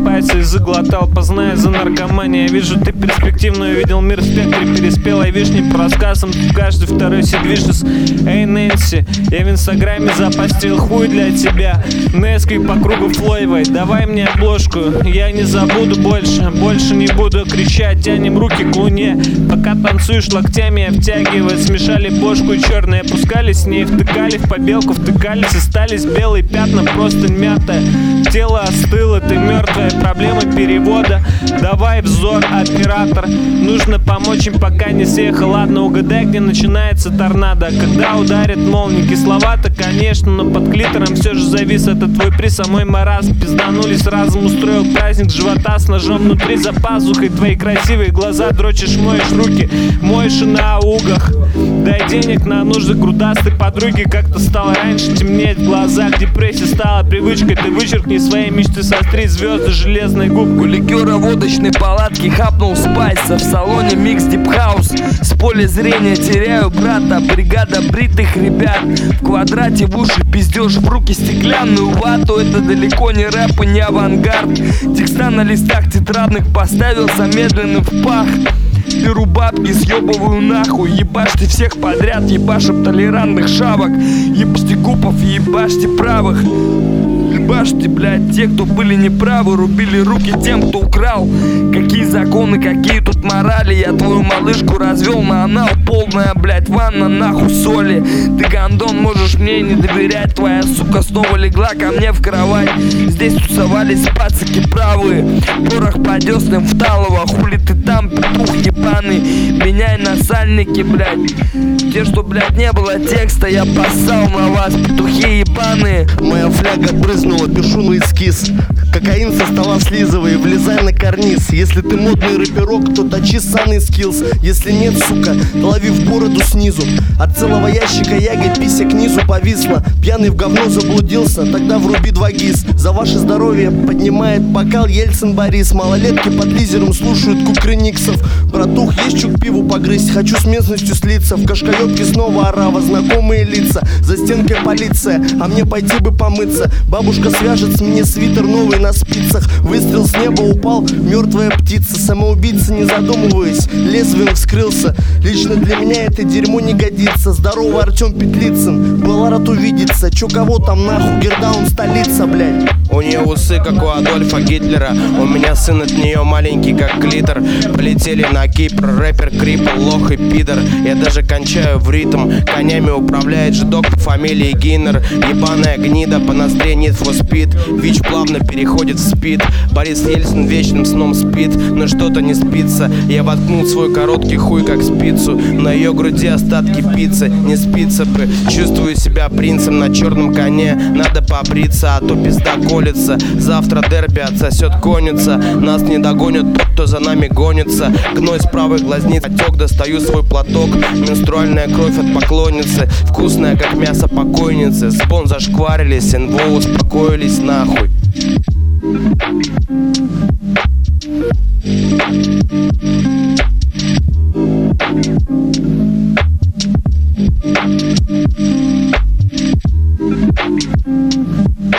пальцы и заглотал, позная за наркоманией. Я вижу, ты перспективную видел мир в спектре переспелой вишни. По рассказам каждый второй сидвишес. Эй, Нэнси, я в инстаграме запостил хуй для тебя. Неской по кругу Флоевой, давай мне обложку. Я не забуду больше не буду кричать. Тянем руки к луне, пока танцуешь локтями, я втягиваю. Смешали бошку и черные, опускались с ней, втыкали в побелку, втыкались, остались белые пятна, просто мятая. Тело остыло, ты мертвая, проблемы перевода. Давай взор, оператор, нужно помочь им, пока не съехал. Ладно, угадай, где начинается торнадо. Когда ударит молния, кисловато, конечно, но под клитором все же завис этот твой приз, а мой маразм. Пизданулись разум, устроил праздник живота с ножом внутри за пазухой. Твои красивые глаза дрочишь, моешь руки, моешь и на аугах. Дай денег на нужды грудастой подруги. Как-то стало раньше темнеть в глазах, депрессия стала привычкой. Ты вычеркни свои мечты, состри звезды железной губкой. Ликера водочной палатки хапнул спайса. В салоне микс дип-хаус. С поля зрения теряю брата. Бригада бритых ребят. В квадрате в уши пиздешь, в руки стеклянную вату. Это далеко не рэп и не авангард. Текста на листах тетрадных поставил замедленным в пах. Беру бабки, съебываю нахуй. Ебашьте всех подряд, ебашим толерантных шавок. Ебашьте купов, ебашьте правых. Ебашьте, блядь, те, кто были неправы. Рубили руки тем, кто украл. Какие законы, какие тут морали. Я твою малышку развел на анал. Полная, блядь, ванна, нахуй соли. Ты гандон, можешь мне не доверять. Твоя сука снова легла ко мне в кровать. Здесь тусовались пацаки правые. Порох по деснам в Талово. Хули ты там, петух ебаный. Меняй на сальники, блядь. Те, что, блядь, не было текста. Я поссал на вас, петухи ебаные. Моя фляга брызнула, пишу на эскиз. Кокаин со стола слизывай, влезай на карниз. Если ты модный рэперок, то точи ссаный скиллс. Если нет, сука, то лови в бороду снизу. От целого ящика ягод пися к низу повисла. Пьяный в говно заблудился, тогда вруби 2 ГИС. За ваше здоровье поднимает бокал Ельцин Борис. Малолетки под лизером слушают кукрыниксов. Братух, есть чук пиву погрызть, хочу с местностью слиться. В Кашкаёбке снова орава, знакомые лица. За стенкой полиция, а мне пойти бы помыться. Бабушка свяжет мне свитер новый на спицах. Выстрел с неба упал, мертвая птица. Самоубийца, не задумываясь, лезвием вскрылся. Лично для меня это дерьмо не годится. Здорово, Артем Петлицын, был рад увидеться. Чё, кого там нахуй, Гердаун столица, блядь. У нее усы, как у Адольфа Гитлера. У меня сын от нее маленький, как клитор. Полетели на Кипр, рэпер, крипл, лох и пидор. Я даже кончаю в ритм. Конями управляет жидок по фамилии Гиннер. Ебаная гнида, по ноздре Need for Speed. ВИЧ плавно переходит в спид. Борис Ельцин вечным сном спит, но что-то не спится. Я воткнул свой короткий хуй, как спицу. На ее груди остатки пиццы, не спится бы. Чувствую себя принцем на черном коне. Надо побриться, а то пизда колется. Завтра дерби отсосет конница. Нас не догонят тот, кто за нами гонится. Гной с правой глазницы, отек, достаю свой платок. Менструальная кровь от поклонницы. Вкусная, как мясо покойницы. Спон зашкварились, НВО успокоились нахуй.